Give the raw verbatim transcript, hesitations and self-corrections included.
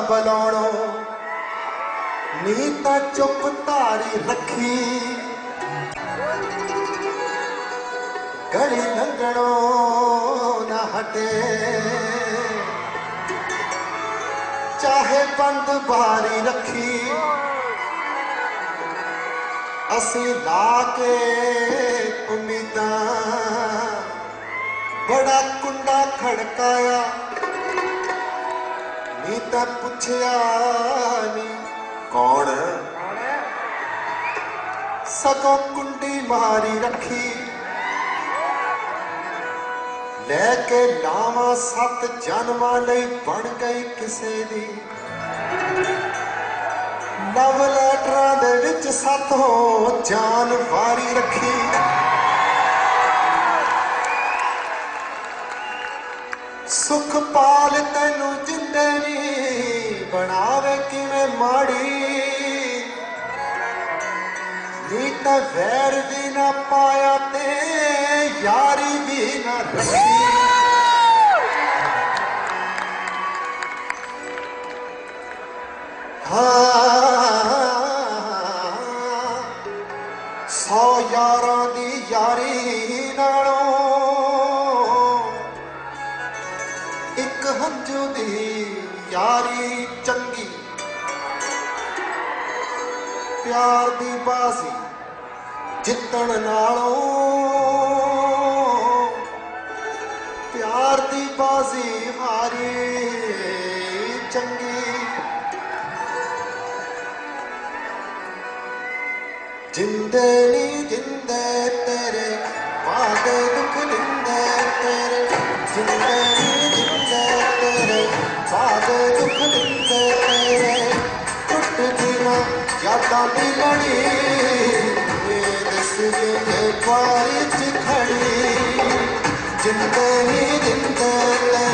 ਬੁਲਾਉਣੋਂ ਨੀ ਤਾਂ ਚੁੱਪ ਧਾਰੀ ਰੱਖੀ ਗਲੀ ਲੰਘਣੋਂ ਨਾ ਹਟੇ ਚਾਹੇ ਬੰਦ ਬਾਰੀ ਰੱਖੀ ਅਸੀਂ ਲਾ ਕੇ ਉਮੀਦਾਂ ਬੜਾ ਕੁੰਡਾ ਖੜਕਾਇਆ ਨੀ ਤਾਂ ਪੁੱਛਿਆ ਨੀ ਕੌਣ ਸਗੋਂ ਕੁੰਡੀ ਮਾਰੀ ਰੱਖੀ ਲੈ ਕੇ ਲਾਵਾਂ ਸੱਤ ਜਨਮਾਂ ਲਈ ਬਣ ਗਈ ਕਿਸੇ ਦੀ ਲਵ ਲੈਟਰਾਂ ਦੇ ਵਿੱਚ ਸੱਤ ਹੋ ਜਾਨ ਵਾਰੀ ਰੱਖੀ ਸੁਖ ਪਾਲ ਤੈਨੂੰ ਜਿੰਦੇ ਨੀ ਬਣਾਵੇ ਕਿਵੇਂ ਮਾੜੀ ਨੀ ਤਾਂ ਵੈਰ ਵੀ ਨਾ ਪਾਇਆ ਤੇ यारी भी न रखी हाँ सौ यारां दी यारी नालों एक हंजू दी यारी चंगी प्यार दी बाजी जितण नालों प्यार दी बाजी हारी चंगी जिंदे नी जिंदे तेरे पादे दुख लिंदे तेरे जिंदे नी जिंदे तेरे पादे दुख लिंदे तेरे टुट जीना यादां दी लड़ी दस बारी च खड़ी जिंदे ही जिंदे